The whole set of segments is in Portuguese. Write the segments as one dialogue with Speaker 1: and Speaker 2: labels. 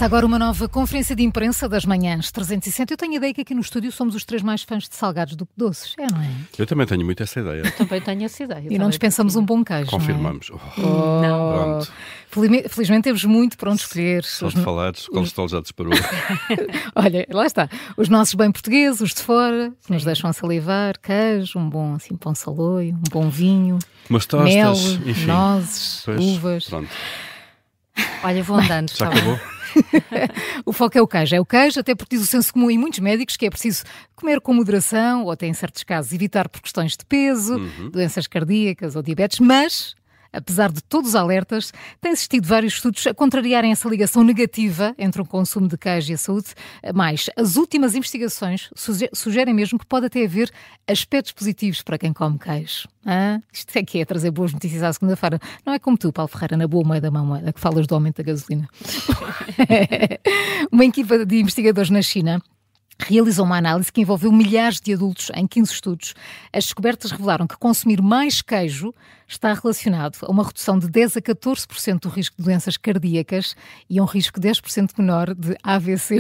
Speaker 1: Começa agora uma nova conferência de imprensa das manhãs 360. Eu tenho a ideia que aqui no estúdio somos os três mais fãs de salgados do que doces, não é?
Speaker 2: Eu também tenho muito essa ideia.
Speaker 3: Eu também tenho essa ideia.
Speaker 1: E não dispensamos um bom queijo,
Speaker 2: Confirmamos.
Speaker 1: Não é?
Speaker 2: Pronto.
Speaker 1: Felizmente temos muito para onde escolher.
Speaker 2: Só de falar, o colesterol já disparou.
Speaker 1: Olha, lá está. Os nossos bem portugueses, os de fora, que nos deixam a salivar, queijo, um bom assim, pão saloio, um bom vinho,
Speaker 2: umas tostas,
Speaker 1: mel,
Speaker 2: enfim.
Speaker 1: nozes,
Speaker 2: Pois,
Speaker 1: uvas.
Speaker 2: Pronto.
Speaker 3: Olha, vou andando.
Speaker 2: Já acabou?
Speaker 1: O foco é o queijo. É o queijo, até porque diz o senso comum em muitos médicos que é preciso comer com moderação, ou até em certos casos evitar por questões de peso, doenças cardíacas ou diabetes, mas... Apesar de todos os alertas, têm existido vários estudos a contrariarem essa ligação negativa entre o consumo de queijo e a saúde. Mas as últimas investigações sugerem mesmo que pode até haver aspectos positivos para quem come queijo. Isto é que é trazer boas notícias à segunda-feira. Não é como tu, Paulo Ferreira, na boa moeda, má moeda, que falas do aumento da gasolina. Uma equipa de investigadores na China realizou uma análise que envolveu milhares de adultos em 15 estudos. As descobertas revelaram que consumir mais queijo está relacionado a uma redução de 10 a 14% do risco de doenças cardíacas e a um risco 10% menor de AVC.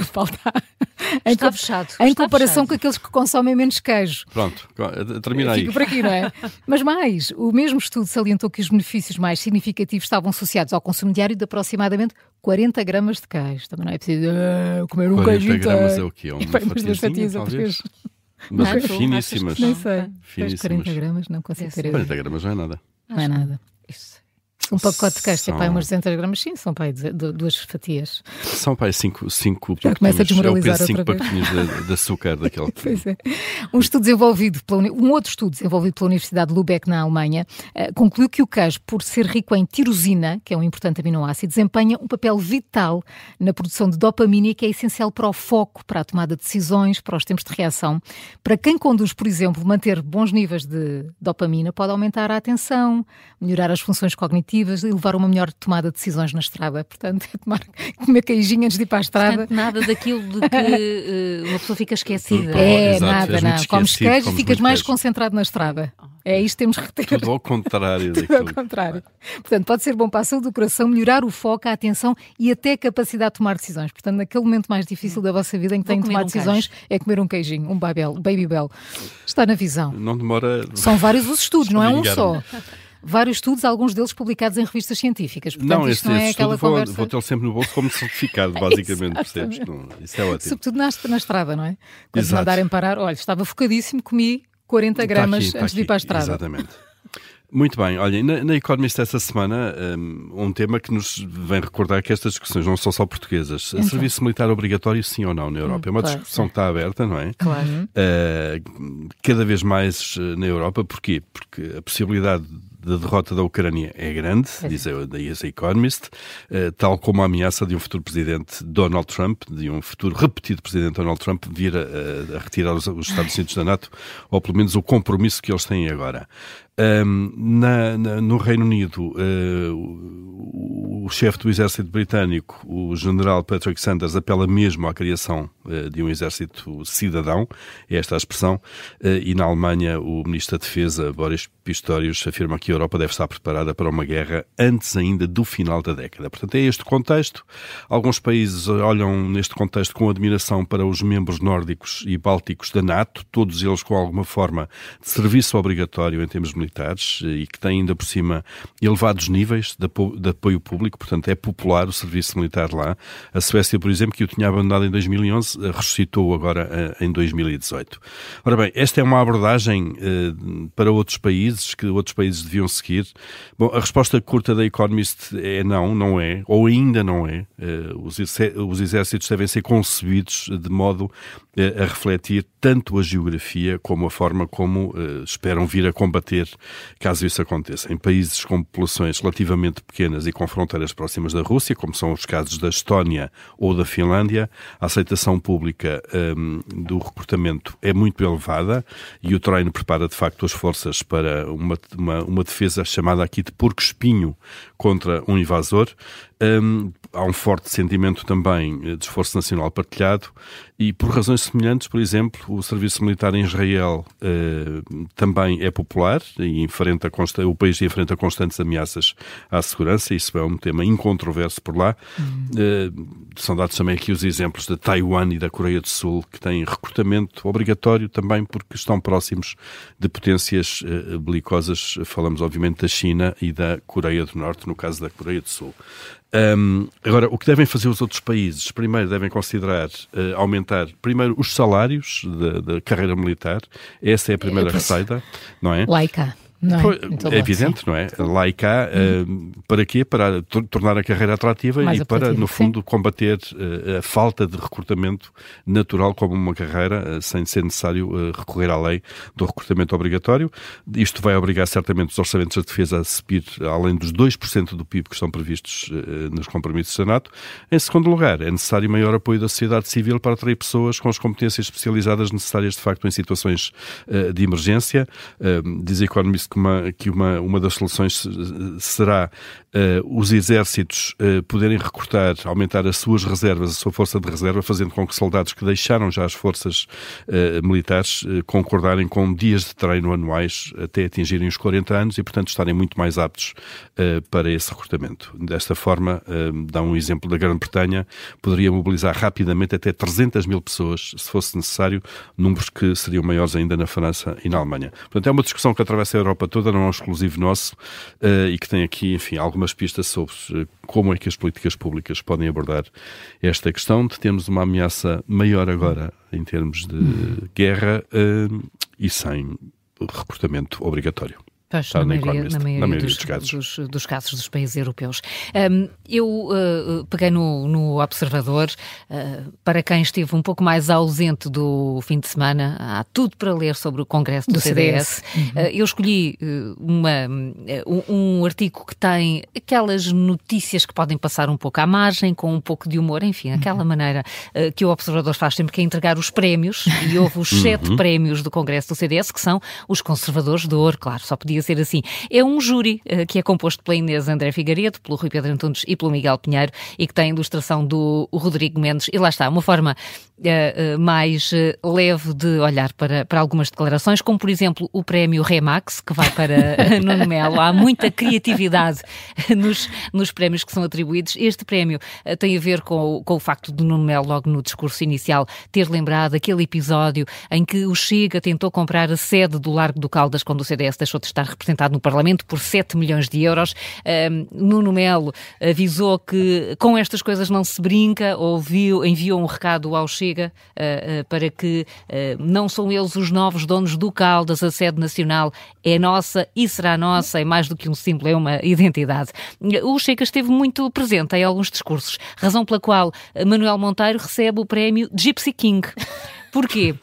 Speaker 3: Está fechado.
Speaker 1: Em comparação com aqueles que consomem menos queijo.
Speaker 2: Pronto, termina aí.
Speaker 1: Fico por aqui, não é? Mas mais, o mesmo estudo salientou que os benefícios mais significativos estavam associados ao consumo diário de aproximadamente 40 gramas de queijo. Também não é preciso comer um queijo
Speaker 2: 40 gramas
Speaker 1: inteiro.
Speaker 2: é o quê? Uma fatiazinha, talvez? Mas finíssimas.
Speaker 1: Nem sei.
Speaker 2: Finíssimas.
Speaker 1: 40 gramas, não consigo ter ideia.
Speaker 2: 40 gramas não é nada.
Speaker 1: Não é nada.
Speaker 3: Isso.
Speaker 1: Um pacote de queijo tem para aí umas 200 gramas, sim, são para aí duas fatias.
Speaker 2: São para aí 5
Speaker 1: Já começa a desmoralizar
Speaker 2: outra
Speaker 1: outra
Speaker 2: vez. 5 pacotinhos de açúcar daquele.
Speaker 1: Pois é. Um outro estudo desenvolvido pela Universidade de Lübeck, na Alemanha, concluiu que o queijo, por ser rico em tirosina, que é um importante aminoácido, desempenha um papel vital na produção de dopamina, que é essencial para o foco, para a tomada de decisões, para os tempos de reação. Para quem conduz, por exemplo, manter bons níveis de dopamina pode aumentar a atenção, melhorar as funções cognitivas e levar a uma melhor tomada de decisões na estrada. Portanto, comer queijinho antes de ir para a estrada.
Speaker 3: Portanto, nada daquilo de que uma pessoa fica esquecida.
Speaker 1: Nada, não. Comes queijo e ficas mais concentrado na estrada. É isto que temos que reter.
Speaker 2: Tudo ao contrário
Speaker 1: Tudo ao contrário. Portanto, pode ser bom para a saúde do coração, melhorar o foco, a atenção e até a capacidade de tomar decisões. Portanto, naquele momento mais difícil da vossa vida em que têm de tomar decisões, é comer um queijinho, um Baby Bell. Está na visão.
Speaker 2: Não demora...
Speaker 1: São vários os estudos, não é um só. Vários estudos, alguns deles publicados em revistas científicas. Portanto,
Speaker 2: não,
Speaker 1: isto não é aquela conversa...
Speaker 2: vou tê-lo sempre no bolso como certificado, basicamente, percebes? Não, isso é ótimo.
Speaker 1: Sobretudo na estrada, não é? Quando se mandarem parar, olha, estava focadíssimo, comi 40 gramas antes de ir para a estrada.
Speaker 2: Exatamente. Muito bem, olhem, na Economist esta semana, um tema que nos vem recordar que estas discussões não são só portuguesas.
Speaker 1: Então.
Speaker 2: Serviço militar obrigatório, sim ou não, na Europa? É uma discussão que está aberta, não é?
Speaker 1: Claro.
Speaker 2: Cada vez mais na Europa. Porquê? Porque a possibilidade da derrota da Ucrânia é grande, diz a Economist, tal como a ameaça de um futuro presidente Donald Trump, de um futuro repetido presidente Donald Trump, vir a retirar os Estados Unidos da NATO, ou pelo menos o compromisso que eles têm agora. No Reino Unido, o chefe do exército britânico, o general Patrick Sanders, apela mesmo à criação de um exército cidadão, é esta a expressão, e na Alemanha o ministro da Defesa, Boris Pistorius, afirma que a Europa deve estar preparada para uma guerra antes ainda do final da década. Portanto, é este contexto. Alguns países olham neste contexto com admiração para os membros nórdicos e bálticos da NATO, todos eles com alguma forma de serviço obrigatório em termos militares e que têm ainda por cima elevados níveis de apoio público, portanto é popular o serviço militar lá. A Suécia, por exemplo, que o tinha abandonado em 2011, ressuscitou agora em 2018. Ora bem, esta é uma abordagem para outros países, que outros países deviam seguir. Bom, a resposta curta da Economist é não é, ou ainda não é. Os exércitos devem ser concebidos de modo a refletir tanto a geografia como a forma como esperam vir a combater caso isso aconteça. Em países com populações relativamente pequenas e com fronteiras próximas da Rússia, como são os casos da Estónia ou da Finlândia, a aceitação pública do recrutamento é muito elevada e o treino prepara de facto as forças para uma defesa chamada aqui de porco-espinho contra um invasor. Há um forte sentimento também de esforço nacional partilhado E por razões semelhantes, por exemplo, o serviço militar em Israel também é popular e o país enfrenta constantes ameaças à segurança. Isso é um tema incontroverso por lá. São dados também aqui os exemplos de Taiwan e da Coreia do Sul, que têm recrutamento obrigatório também porque estão próximos de potências belicosas. Falamos, obviamente, da China e da Coreia do Norte, no caso da Coreia do Sul. Agora, o que devem fazer os outros países? Primeiro, devem considerar aumentar, primeiro, os salários da carreira militar. Essa é a primeira receita, não é?
Speaker 1: Laica. Não é?
Speaker 2: É evidente, sim. Não é? Lá e cá, para quê? Para tornar a carreira atrativa e para, no fundo, combater a falta de recrutamento natural como uma carreira, sem ser necessário recorrer à lei do recrutamento obrigatório. Isto vai obrigar certamente os orçamentos da defesa a subir além dos 2% do PIB que estão previstos nos compromissos da NATO. Em segundo lugar, é necessário maior apoio da sociedade civil para atrair pessoas com as competências especializadas necessárias, de facto, em situações de emergência. Diz a Economist que uma das soluções será os exércitos poderem recrutar, aumentar as suas reservas, a sua força de reserva, fazendo com que soldados que deixaram já as forças militares concordarem com dias de treino anuais até atingirem os 40 anos e, portanto, estarem muito mais aptos para esse recrutamento. Desta forma, dá um exemplo da Grã-Bretanha, poderia mobilizar rapidamente até 300 mil pessoas, se fosse necessário, números que seriam maiores ainda na França e na Alemanha. Portanto, é uma discussão que atravessa a Europa toda, não é um exclusivo nosso, e que tem aqui, enfim, algumas pistas sobre como é que as políticas públicas podem abordar esta questão de termos uma ameaça maior agora em termos de guerra e sem recrutamento obrigatório.
Speaker 3: Pois, na maioria dos casos dos países europeus. Eu peguei no Observador, para quem esteve um pouco mais ausente do fim de semana, há tudo para ler sobre o Congresso do CDS. Eu escolhi um artigo que tem aquelas notícias que podem passar um pouco à margem, com um pouco de humor, enfim, aquela maneira que o Observador faz sempre que é entregar os prémios, e houve os 7 prémios do Congresso do CDS, que são os Conservadores de Ouro, claro, só podia ser assim. É um júri que é composto pela Inês André Figueiredo, pelo Rui Pedro Antunes e pelo Miguel Pinheiro, e que tem a ilustração do Rodrigo Mendes. E lá está, uma forma mais leve de olhar para algumas declarações, como por exemplo o prémio Remax, que vai para Nuno Melo. Há muita criatividade nos prémios que são atribuídos. Este prémio tem a ver com o facto de Nuno Melo, logo no discurso inicial, ter lembrado aquele episódio em que o Chega tentou comprar a sede do Largo do Caldas quando o CDS deixou de estar representado no Parlamento por 7 milhões de euros. Nuno Melo avisou que com estas coisas não se brinca, enviou um recado ao Chega para que não são eles os novos donos do Caldas, a sede nacional é nossa e será nossa, é mais do que um símbolo, é uma identidade. O Chega esteve muito presente em alguns discursos, razão pela qual Manuel Monteiro recebe o prémio Gypsy King. Porquê?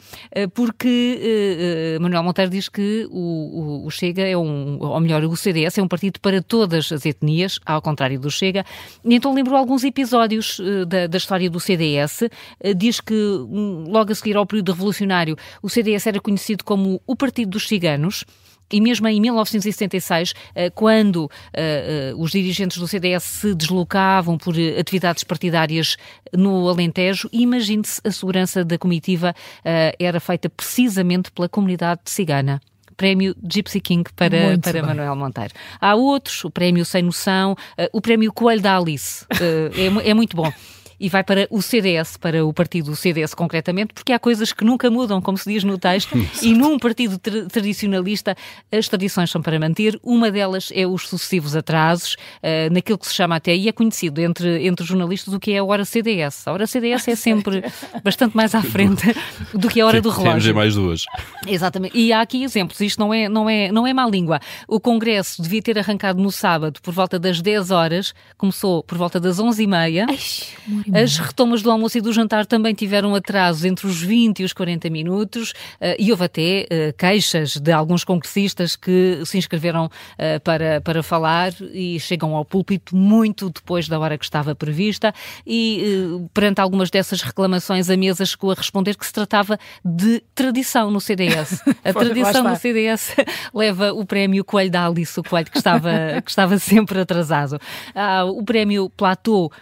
Speaker 3: Porque Manuel Monteiro diz que o Chega ou melhor, o CDS é um partido para todas as etnias, ao contrário do Chega, e então lembrou alguns episódios da história do CDS. Diz que logo a seguir ao período revolucionário, o CDS era conhecido como o Partido dos Ciganos. E mesmo em 1976, quando os dirigentes do CDS se deslocavam por atividades partidárias no Alentejo, imagine-se, a segurança da comitiva era feita precisamente pela comunidade cigana. Prémio Gypsy King para Manuel Monteiro. Há outros, o prémio Sem Noção, o prémio Coelho da Alice, é muito bom. E vai para o CDS, para o partido CDS concretamente, porque há coisas que nunca mudam, como se diz no texto, e num partido tradicionalista as tradições são para manter. Uma delas é os sucessivos atrasos, naquilo que se chama até, e é conhecido entre os jornalistas, o que é a hora CDS. A hora CDS é sempre bastante mais à frente do que a hora do relógio.
Speaker 2: Temos mais duas.
Speaker 3: Exatamente. E há aqui exemplos, isto não é má língua. O Congresso devia ter arrancado no sábado por volta das 10 horas, começou por volta das 11h30. As retomas do almoço e do jantar também tiveram atrasos entre os 20 e os 40 minutos e houve até queixas de alguns congressistas que se inscreveram para falar e chegam ao púlpito muito depois da hora que estava prevista e perante algumas dessas reclamações a mesa chegou a responder que se tratava de tradição no CDS. A tradição no CDS leva o prémio Coelho da Alice, o coelho que estava sempre atrasado. O prémio Platô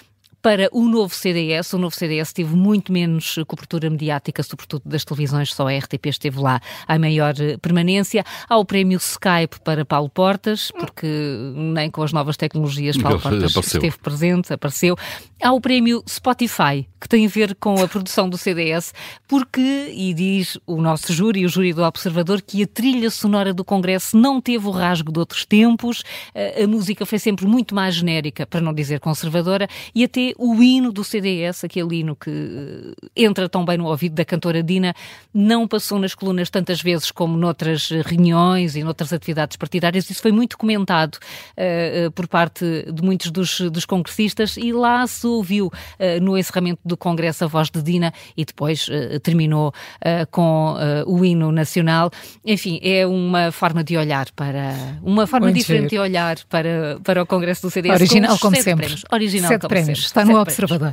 Speaker 3: para o novo CDS. O novo CDS teve muito menos cobertura mediática, sobretudo das televisões, só a RTP esteve lá a maior permanência. Há o prémio Skype para Paulo Portas, porque nem com as novas tecnologias Paulo Portas esteve presente, apareceu. Há o prémio Spotify, que tem a ver com a produção do CDS, porque, e diz o nosso júri, o júri do Observador, que a trilha sonora do Congresso não teve o rasgo de outros tempos, a música foi sempre muito mais genérica, para não dizer conservadora, e até o hino do CDS, aquele hino que entra tão bem no ouvido da cantora Dina, não passou nas colunas tantas vezes como noutras reuniões e noutras atividades partidárias. Isso foi muito comentado por parte de muitos dos congressistas, e lá se ouviu no encerramento do Congresso a voz de Dina e depois terminou com o hino nacional. Enfim, é uma forma de olhar uma forma diferente de olhar para o Congresso do CDS.
Speaker 1: Original como sempre.
Speaker 3: Prémios. Original
Speaker 1: 7
Speaker 3: como
Speaker 1: prémios.
Speaker 3: sempre.
Speaker 1: Está no Observador.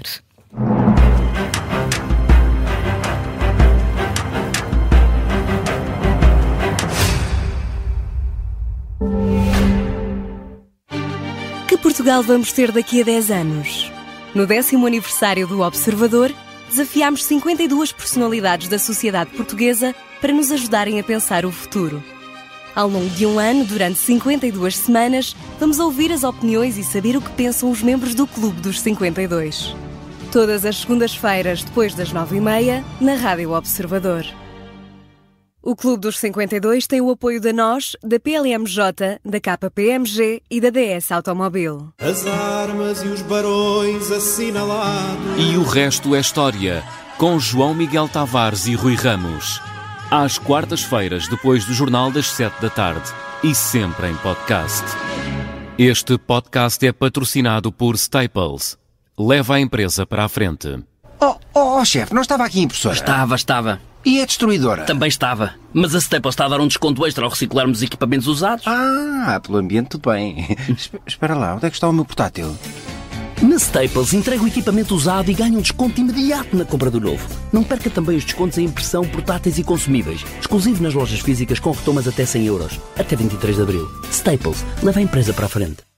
Speaker 4: Que Portugal vamos ter daqui a 10 anos? No 10º aniversário do Observador, desafiámos 52 personalidades da sociedade portuguesa para nos ajudarem a pensar o futuro. Ao longo de um ano, durante 52 semanas, vamos ouvir as opiniões e saber o que pensam os membros do Clube dos 52. Todas as segundas-feiras, depois das 9h30, na Rádio Observador. O Clube dos 52 tem o apoio da NOS, da PLMJ, da KPMG e da DS Automobil.
Speaker 5: As armas e os barões assinalados.
Speaker 6: E o resto é história, com João Miguel Tavares e Rui Ramos. Às quartas-feiras, depois do Jornal das 7 da tarde. E sempre em podcast. Este podcast é patrocinado por Staples. Leva a empresa para a frente.
Speaker 7: Chefe, não estava aqui a impressora?
Speaker 8: Estava.
Speaker 7: E a destruidora?
Speaker 8: Também estava. Mas a Staples está a dar um desconto extra ao reciclarmos equipamentos usados.
Speaker 7: Pelo ambiente tudo bem. Espera lá, onde é que está o meu portátil?
Speaker 8: Na Staples entrega o equipamento usado e ganha um desconto imediato na compra do novo. Não perca também os descontos em impressão, portáteis e consumíveis. Exclusivo nas lojas físicas com retomas até 100 €. Até 23 de abril. Staples, leva a empresa para a frente.